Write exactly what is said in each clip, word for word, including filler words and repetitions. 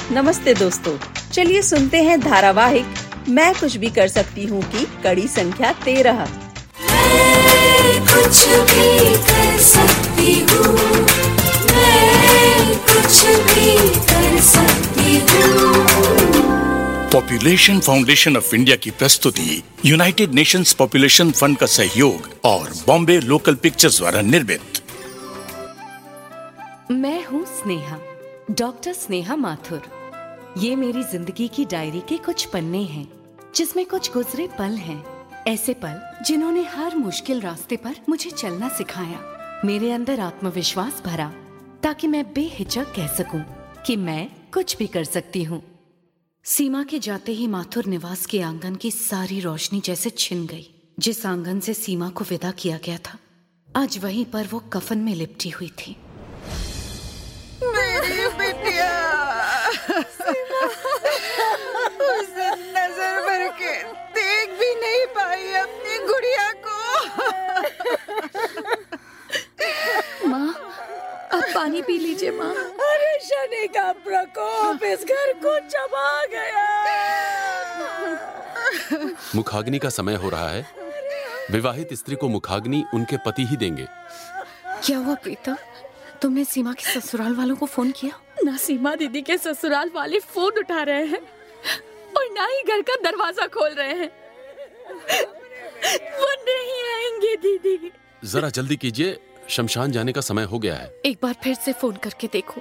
नमस्ते दोस्तों, चलिए सुनते हैं धारावाहिक मैं कुछ भी कर सकती हूँ की कड़ी संख्या तेरह। मैं कुछ भी कर सकती हूँ, मैं कुछ भी कर सकती हूँ। पॉपुलेशन फाउंडेशन ऑफ इंडिया की प्रस्तुति, यूनाइटेड नेशंस पॉपुलेशन फंड का सहयोग और बॉम्बे लोकल पिक्चर्स द्वारा निर्मित। मैं हूँ स्नेहा, डॉक्टर स्नेहा माथुर। ये मेरी जिंदगी की डायरी के कुछ पन्ने हैं, जिसमें कुछ गुजरे पल हैं। ऐसे पल जिन्होंने हर मुश्किल रास्ते पर मुझे चलना सिखाया, मेरे अंदर आत्मविश्वास भरा, ताकि मैं बेहिचक कह सकूं कि मैं कुछ भी कर सकती हूँ। सीमा के जाते ही माथुर निवास के आंगन की सारी रोशनी जैसे छिन गई। जिस आंगन से सीमा को विदा किया गया था, आज वहीं पर वो कफन में लिपटी हुई थी। मेरी बिटिया, उसे नजर भर के देख भी नहीं पाई अपनी गुड़िया को। माँ, अब पानी पी लीजिए माँ। अरे शनि का प्रकोप इस घर को चबा गया। मुखाग्नि का समय हो रहा है। विवाहित स्त्री को मुखाग्नि उनके पति ही देंगे। क्या हुआ प्रीता, तुमने सीमा के ससुराल वालों को फोन किया? ना सीमा दीदी के ससुराल वाले फोन उठा रहे हैं और ना ही घर का दरवाजा खोल रहे हैं। वो नहीं आएंगे दीदी। जरा जल्दी कीजिए, शमशान जाने का समय हो गया है। एक बार फिर से फोन करके देखो।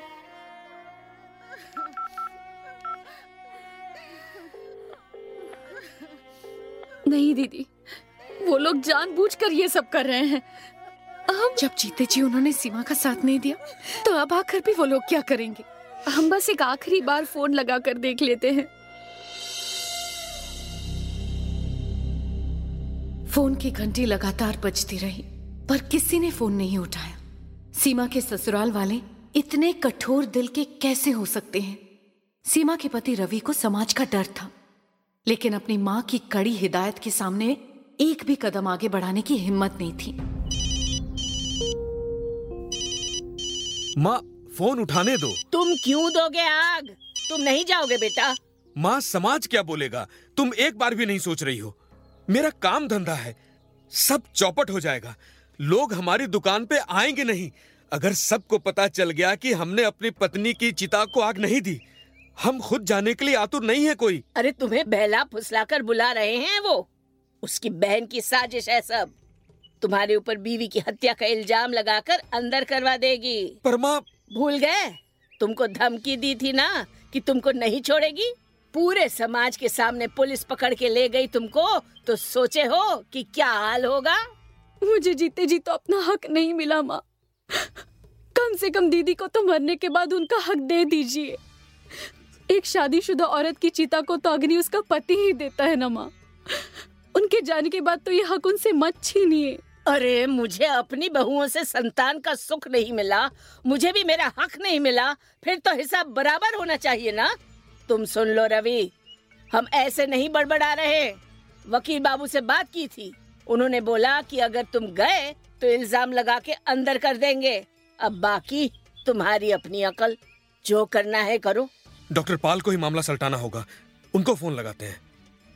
नहीं दीदी, वो लोग जानबूझकर ये सब कर रहे हैं। हम जब जीते जी उन्होंने सीमा का साथ नहीं दिया, तो अब आकर भी वो लोग क्या करेंगे? हम बस एक आखिरी बार फोन लगाकर देख लेते हैं। फोन की घंटी लगातार बजती रही, पर किसी ने फोन नहीं उठाया। सीमा के ससुराल वाले इतने कठोर दिल के कैसे हो सकते हैं? सीमा के पति रवि को समाज का डर था, लेकिन अपनी माँ की कड़ी हिदायत के सामने एक भी कदम आगे बढ़ाने की हिम्मत नहीं थी। माँ, फोन उठाने दो। तुम क्यों दोगे आग? तुम नहीं जाओगे बेटा। माँ, समाज क्या बोलेगा? तुम एक बार भी नहीं सोच रही हो। मेरा काम धंधा है, सब चौपट हो जाएगा। लोग हमारी दुकान पे आएंगे नहीं। अगर सबको पता चल गया कि हमने अपनी पत्नी की चिता को आग नहीं दी, हम खुद जाने के लिए आतुर नहीं है कोई। अरे तुम्हें बहला फुसलाकर बुला रहे हैं वो। उसकी बहन की साजिश है सब। तुम्हारे ऊपर बीवी की हत्या का इल्जाम लगाकर अंदर करवा देगी। पर माँ, भूल गए? तुमको धमकी दी थी ना कि तुमको नहीं छोड़ेगी। पूरे समाज के सामने पुलिस पकड़ के ले गई तुमको, तो सोचे हो कि क्या हाल होगा? मुझे जीते जी तो अपना हक नहीं मिला माँ। कम से कम दीदी को तो मरने के बाद उनका हक दे दीजिए। एक शादीशुदा औरत की चिता को तो अग्नि उसका पति ही देता है ना माँ। उनके जाने के बाद तो ये हक उनसे मत छीनिए। अरे मुझे अपनी बहुओं से संतान का सुख नहीं मिला, मुझे भी मेरा हक नहीं मिला, फिर तो हिसाब बराबर होना चाहिए ना। तुम सुन लो रवि, हम ऐसे नहीं बड़बड़ा रहे। वकील बाबू से बात की थी, उन्होंने बोला कि अगर तुम गए तो इल्जाम लगा के अंदर कर देंगे। अब बाकी तुम्हारी अपनी अकल, जो करना है करो। डॉक्टर पाल को ही मामला सल्टाना होगा, उनको फोन लगाते हैं।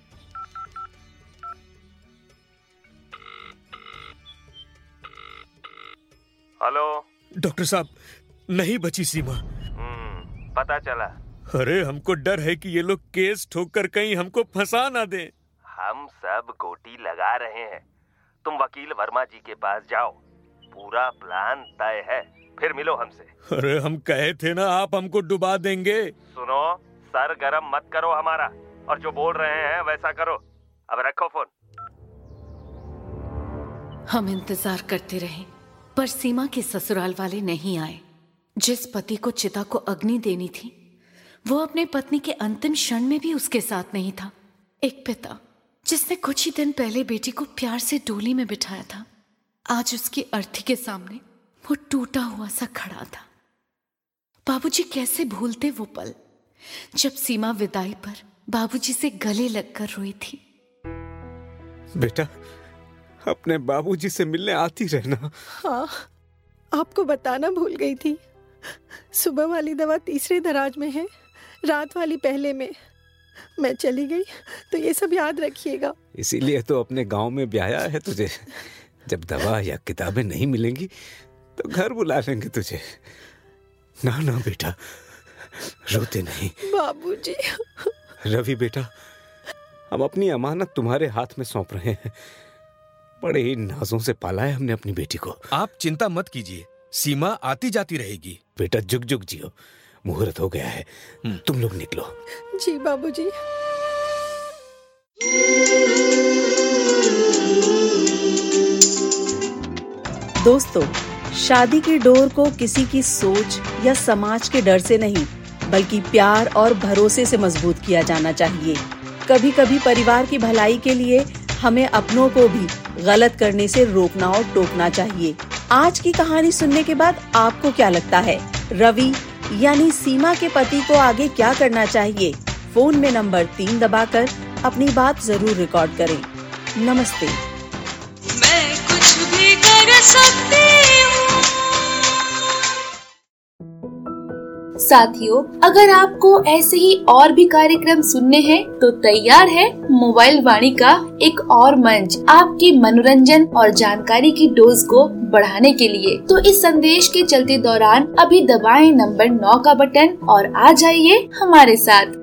हेलो डॉक्टर साहब, नहीं बची सीमा। हम्म, पता चला। अरे हमको डर है कि ये लोग केस ठोक कर कहीं हमको फंसा ना दें। हम सब गोटी लगा रहे हैं, तुम वकील वर्मा जी के पास जाओ, पूरा प्लान तय है, फिर मिलो हमसे। अरे हम कहे थे ना आप हमको डुबा देंगे। सुनो, सर गरम मत करो हमारा, और जो बोल रहे हैं वैसा करो। अब रखो फोन। हम इंतजार करते रहे, पर सीमा के ससुराल वाले नहीं आए। जिस पति को चिता को अग्नि देनी थी, वो अपने पत्नी के अंतिम क्षण में भी उसके साथ नहीं था। एक पिता जिसने कुछ ही दिन पहले बेटी को प्यार से डोली में बिठाया था, आज उसकी अर्थी के सामने वो टूटा हुआ सा खड़ा था। बाबूजी कैसे भूलते वो पल, जब सीमा विदाई पर बाबूजी से गले लगकर रोई थी। बेटा, अपने बाबूजी से मिलने आती रहना। हाँ, आपको बताना भूल गई थी। सुबह वाली दवा तीसरे दराज में है, रात वाली पहले में मैं चली गई तो ये सब याद रखिएगा। इसीलिए तो अपने गांव में ब्याया है तुझे। जब दवा या किताबें नहीं मिलेंगी तो घर बुला लेंगे तुझे। ना ना बेटा, रोते नहीं। बाबूजी। रवि बेटा, हम अपनी अमानत तुम्हारे हाथ में सौंप रहे हैं। बड़े ही नाजों से पाला है हमने अपनी बेटी को। आप चिंता मत कीजिए, सीमा आती जाती रहेगी। बेटा जुग जुग जियो, मुहूर्त हो गया है, तुम लोग निकलो। जी बाबूजी। दोस्तों, शादी की डोर को किसी की सोच या समाज के डर से नहीं, बल्कि प्यार और भरोसे से मजबूत किया जाना चाहिए। कभी कभी परिवार की भलाई के लिए हमें अपनों को भी गलत करने से रोकना और टोकना चाहिए। आज की कहानी सुनने के बाद आपको क्या लगता है, रवि यानी सीमा के पति को आगे क्या करना चाहिए? फोन में नंबर तीन दबाकर अपनी बात जरूर रिकॉर्ड करें। नमस्ते। मैं कुछ भी कर सकती हूँ। साथियों, अगर आपको ऐसे ही और भी कार्यक्रम सुनने हैं तो तैयार है मोबाइल वाणी का एक और मंच आपकी मनोरंजन और जानकारी की डोज को बढ़ाने के लिए। तो इस संदेश के चलते दौरान अभी दबाएं नंबर नौ का बटन और आ जाइए हमारे साथ।